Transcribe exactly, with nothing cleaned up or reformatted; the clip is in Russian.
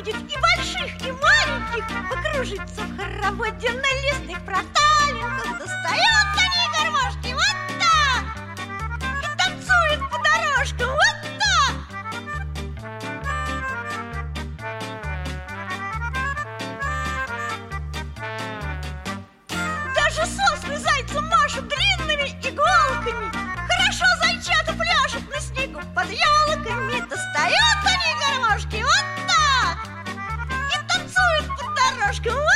ходит, и больших, и маленьких, покружится в хороводе на лесных проталинках, достает они гармошки вот так и танцует по дорожкам вот так. Даже сосны зайцу машут длинными иголками. Хорошо зайчата пляшут на снегу под елками, достают они гармошки вот так и танцуют по дорожкам.